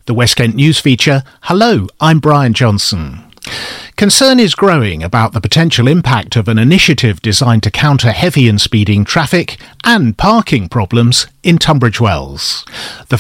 The West Kent News feature. Hello, I'm Brian Johnson. Concern is growing about the potential impact of an initiative designed to counter heavy and speeding traffic and parking problems in Tunbridge Wells. The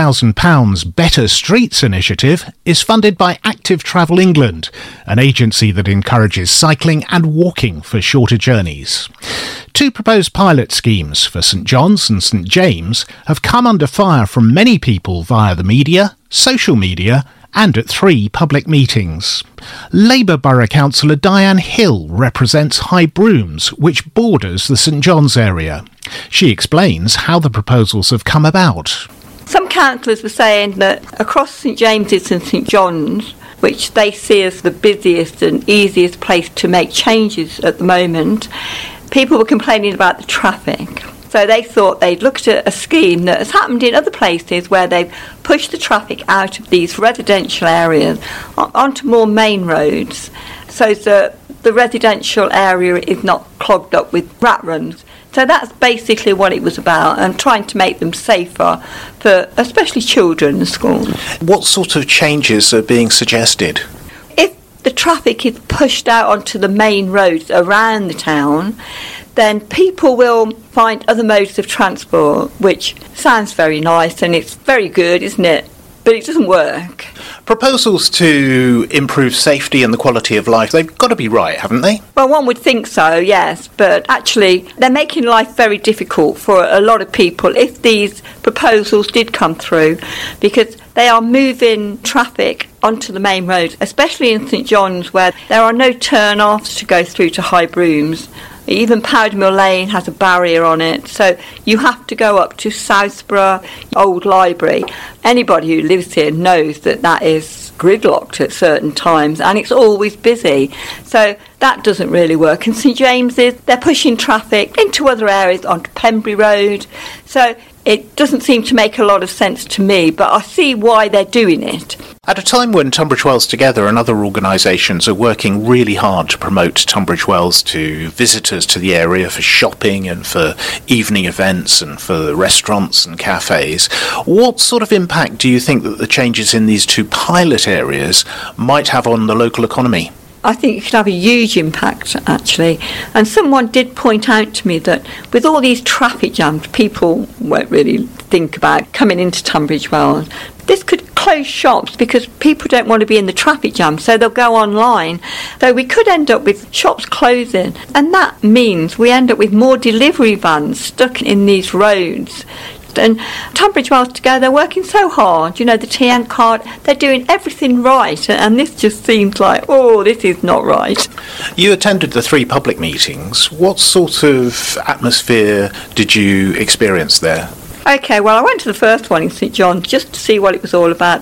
£50,000 Better Streets initiative is funded by Active Travel England, an agency that encourages cycling and walking for shorter journeys. Two proposed pilot schemes for St John's and St James have come under fire from many people via the media, social media, and at 3 public meetings. Labour Borough Councillor Diane Hill represents High Brooms, which borders the St John's area. She explains how the proposals have come about. Some councillors were saying that across St James's and St John's, which they see as the busiest and easiest place to make changes at the moment, people were complaining about the traffic. So they thought they'd looked at a scheme that has happened in other places where they've pushed the traffic out of these residential areas onto more main roads so that the residential area is not clogged up with rat runs. So that's basically what it was about, and trying to make them safer for especially children in schools. What sort of changes are being suggested? If the traffic is pushed out onto the main roads around the town, then people will find other modes of transport, which sounds very nice and it's very good, isn't it? But it doesn't work. Proposals to improve safety and the quality of life, they've got to be right, haven't they? Well, one would think so, yes, but actually they're making life very difficult for a lot of people if these proposals did come through, because they are moving traffic onto the main roads, especially in St John's, where there are no turn-offs to go through to High Brooms. Even Powdermill Lane has a barrier on it, so you have to go up to Southborough Old Library. Anybody who lives here knows that that is gridlocked at certain times, and it's always busy. So that doesn't really work. And St James's, they're pushing traffic into other areas onto Pembury Road. So it doesn't seem to make a lot of sense to me, but I see why they're doing it. At a time when Tunbridge Wells Together and other organisations are working really hard to promote Tunbridge Wells to visitors to the area for shopping and for evening events and for restaurants and cafes, what sort of impact do you think that the changes in these 2 pilot areas might have on the local economy? I think it could have a huge impact, actually. And someone did point out to me that with all these traffic jams, people won't really think about coming into Tunbridge Wells. This could close shops because people don't want to be in the traffic jam, so they'll go online. So we could end up with shops closing, and that means we end up with more delivery vans stuck in these roads. And Tunbridge Wells Together, they're working so hard, you know, the TN card, they're doing everything right, and this just seems like, oh, this is not right. You attended the 3 public meetings. What sort of atmosphere did you experience there? OK, well, I went to the first one in St John's just to see what it was all about.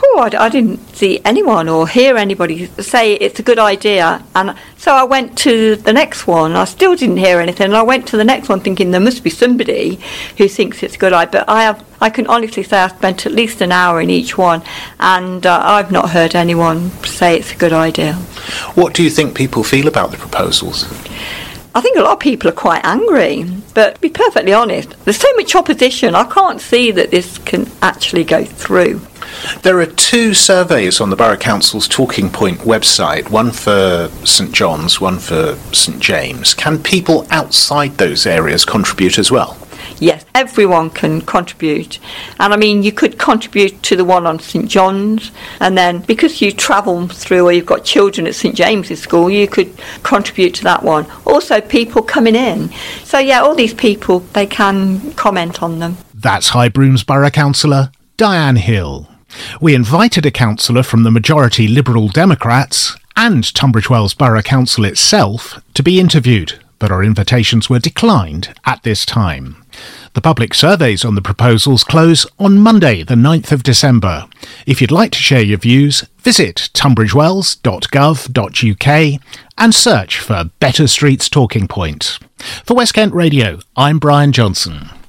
I didn't see anyone or hear anybody say it's a good idea, and so I went to the next one. I still didn't hear anything, and I went to the next one thinking there must be somebody who thinks it's a good idea, but I can honestly say I spent at least an hour in each one, and I've not heard anyone say it's a good idea. What do you think people feel about the proposals? I think a lot of people are quite angry, but to be perfectly honest, there's so much opposition, I can't see that this can actually go through. There are 2 surveys on the Borough Council's Talking Point website, one for St John's, one for St James. Can people outside those areas contribute as well? Yes, everyone can contribute. And I mean, you could contribute to the one on St John's, and then because you travel through or you've got children at St James's School, you could contribute to that one. Also, people coming in. So yeah, all these people, they can comment on them. That's High Brooms Borough Councillor Diane Hill. We invited a councillor from the majority Liberal Democrats and Tunbridge Wells Borough Council itself to be interviewed, but our invitations were declined at this time. The public surveys on the proposals close on Monday, the 9th of December. If you'd like to share your views, visit tunbridgewells.gov.uk and search for Better Streets Talking Point. For West Kent Radio, I'm Brian Johnson.